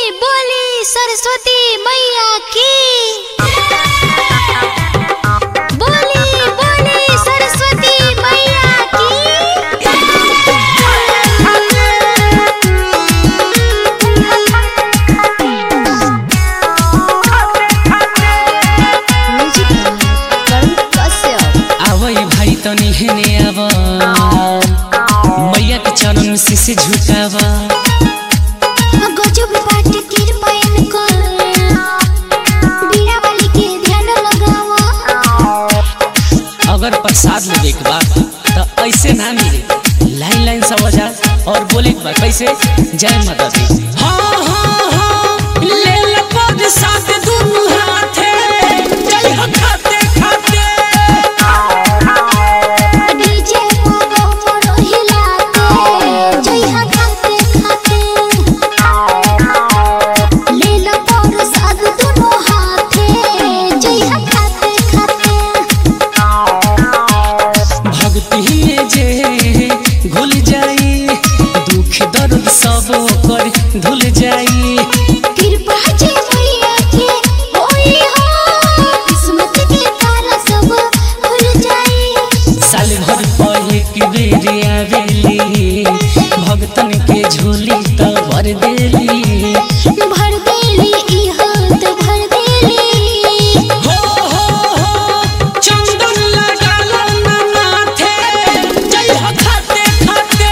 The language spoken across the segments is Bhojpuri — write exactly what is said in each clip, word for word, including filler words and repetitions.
बोली सरस्वती मैया की। बोली बोली सरस्वती मैया की। आवई भाई तनी हेने आवा मैया के चरण में शीश झुकावा। गजब बाटे कृपायन कर बीड़ा वाली के ध्यान लगावा। अगर प्रसाद में देख बा तो ऐसे ना मिले, लाइन लाइन समझा और बोले बा कैसे जय माता दी। हाँ हाँ हाँ ले लो प्रसाद दोनों हाथे जय हो खाते खाते। डीजे को मोर हिलाते जय हा खाते खाते। ले लो प्रसाद दोनों हाथे जय हा खाते खाते। भक्ति में जे घुल जाई दुख दर्द सब कर धुल जाई। कृपा जे मैया के होई हो किस्मत के तारा सब खुल जाई। साल भर पर एक बेर आवेली भक्तन के झोली तो भर देली। भर देली ई हाथ भर देली। हो हो हो चंदन लगा लो ना माथे जय हो खाते खाते।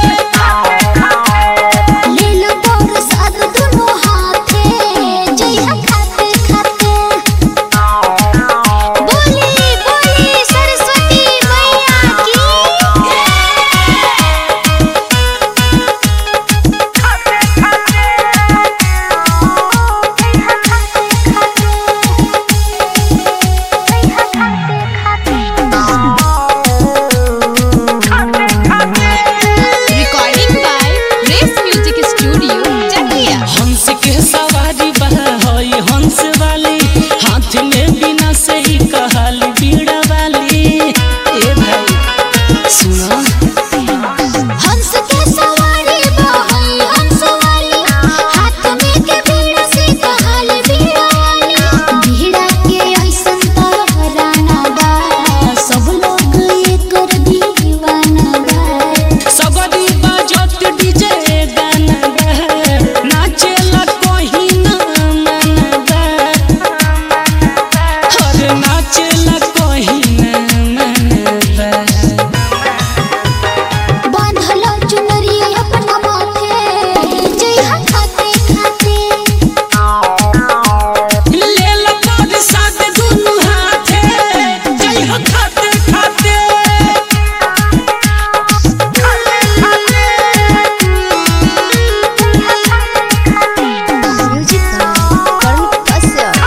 ले लो प्रसाद दोनों हाथे जय हा खाते खाते। बोली बोली सरस्वती मैया की। Recording by Race Music Studio, Chakia. हंस के सवारी बहा होई हंस वाली हाथ में बिना से ही कहल बीड़ा वाली। ए भाई सुना हंस के सवारी बहई हंस वाली हाथ में के बीड़ा से कहल बीड़ा वाली। बीड़ा के ऐसन तराना बा सब लोग एकर दीवाना बा। सगरी बाजत डीजे गाना बा नाचेला कोही ना मनबा। हर नाचेला कोही ना मनबा। बांधलो चुनरी अपना माथे जय हा खाते खाते। ले लो प्रसाद दोनों हाथे जय हो खाते खाते। Music by Karan Kashyap.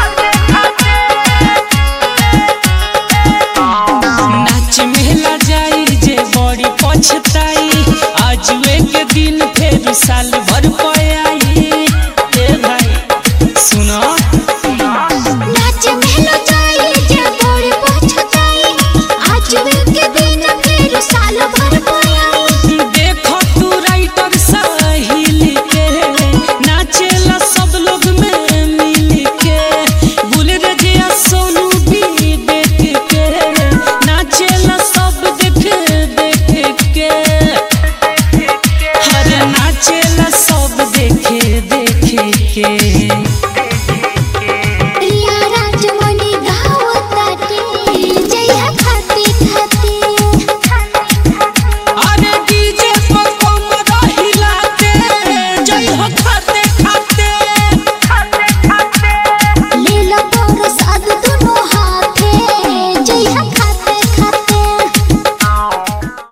नाच मेला जाई जे बड़ी पछताई आज वे के दिन फेर साल भर पयाई। ए भाई सुनो नाच मेला जाई जे बड़ी पछताई आज वे के दिन फिर साल भर पयाई। देखो तू राइटर साहिल के नाचेला सब लोग में मिल के। बुल रजिया सोनू भी देख के नाचेला सब देख देख के। हर नाचेला सब देख देख के।